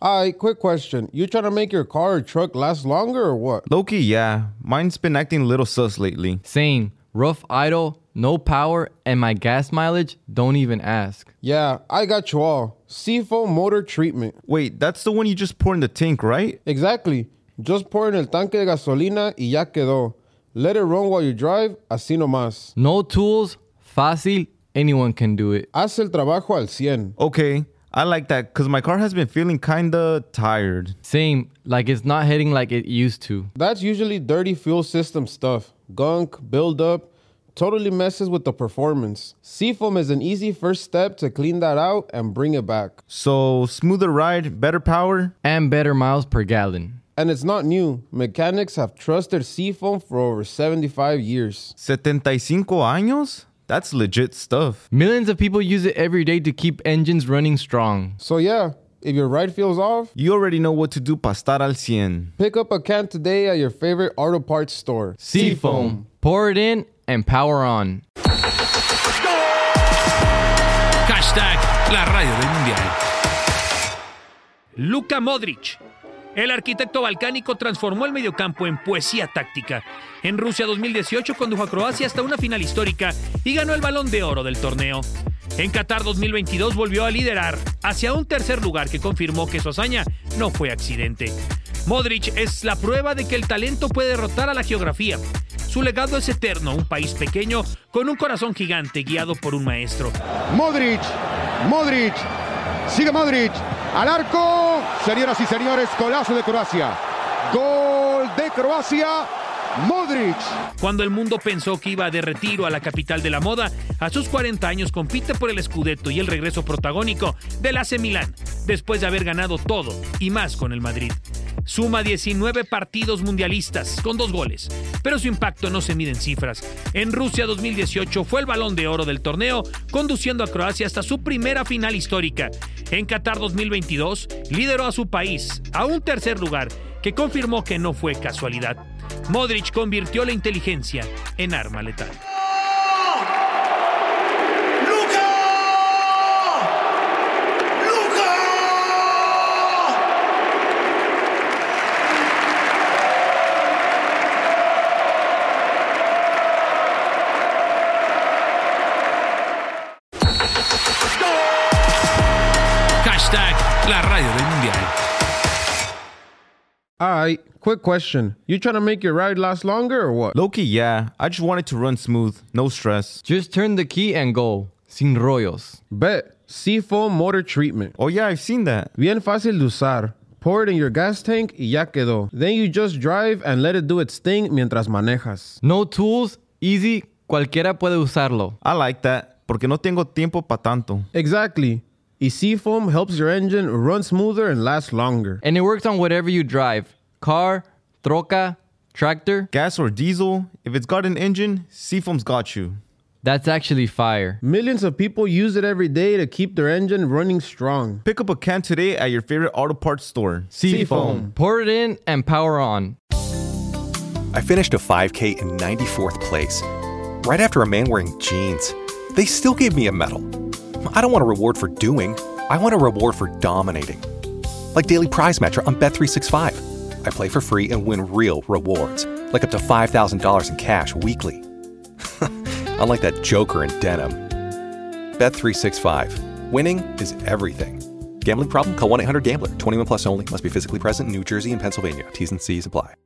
Alright, quick question. You trying to make your car or truck last longer or what? Low-key, yeah. Mine's been acting a little sus lately. Same. Rough idle, no power, and my gas mileage, don't even ask. Yeah, I got you all. Seafoam motor treatment. Wait, that's the one you just pour in the tank, right? Exactly. Just pour in el tanque de gasolina y ya quedó. Let it run while you drive, así nomás. No tools, fácil, anyone can do it. Haz el trabajo al 100. Okay, I like that because my car has been feeling kinda tired. Same, like it's not hitting like it used to. That's usually dirty fuel system stuff. Gunk, buildup, totally messes with the performance. Seafoam is an easy first step to clean that out and bring it back. So, smoother ride, better power? And better miles per gallon. And it's not new. Mechanics have trusted Seafoam for over 75 years. 75 años? That's legit stuff. Millions of people use it every day to keep engines running strong. So yeah, if your ride feels off, You already know what to do para estar al 100. pick up a can today at your favorite auto parts store. Seafoam. Pour it in and power on. Hashtag la radio del mundial. Luka Modric. El arquitecto balcánico transformó el mediocampo en poesía táctica. En Rusia 2018 condujo a Croacia hasta una final histórica y ganó el Balón de Oro del torneo. En Qatar 2022 volvió a liderar hacia un tercer lugar que confirmó que su hazaña no fue accidente. Modric es la prueba de que el talento puede derrotar a la geografía. Su legado es eterno, un país pequeño con un corazón gigante guiado por un maestro. Modric, sigue Modric, al arco, señoras y señores, golazo de Croacia, gol de Croacia, Modric. Cuando el mundo pensó que iba de retiro a la capital de la moda, a sus 40 años compite por el Scudetto y el regreso protagónico del AC Milán, después de haber ganado todo y más con el Madrid. Suma 19 partidos mundialistas con 2 goles, pero su impacto no se mide en cifras. En Rusia 2018 fue el Balón de Oro del torneo, conduciendo a Croacia hasta su primera final histórica. En Qatar 2022 lideró a su país a un tercer lugar que confirmó que no fue casualidad. Modric convirtió la inteligencia en arma letal. Hashtag la radio del mundial. Alright, quick question. You trying to make your ride last longer or what? Low-key, yeah. I just want it to run smooth, no stress. Just turn the key and go. Sin rollos. Bet. Seafoam motor treatment. Oh yeah, I've seen that. Bien fácil de usar. Pour it in your gas tank y ya quedó. Then you just drive and let it do its thing mientras manejas. No tools, easy, cualquiera puede usarlo. I like that, porque no tengo tiempo pa tanto. Exactly. Y Seafoam helps your engine run smoother and last longer. And it works on whatever you drive. Car, troca, tractor. Gas or diesel, if it's got an engine, Seafoam's got you. That's actually fire. Millions of people use it every day to keep their engine running strong. Pick up a can today at your favorite auto parts store. Seafoam. Pour it in and power on. I finished a 5K in 94th place, right after a man wearing jeans. They still gave me a medal. I don't want a reward for doing. I want a reward for dominating. Like Daily Prize Match on Bet365. I play for free and win real rewards, like up to $5,000 in cash weekly. Unlike that joker in denim. Bet365. Winning is everything. Gambling problem? Call 1-800-GAMBLER. 21 plus only. Must be physically present in New Jersey and Pennsylvania. T's and C's apply.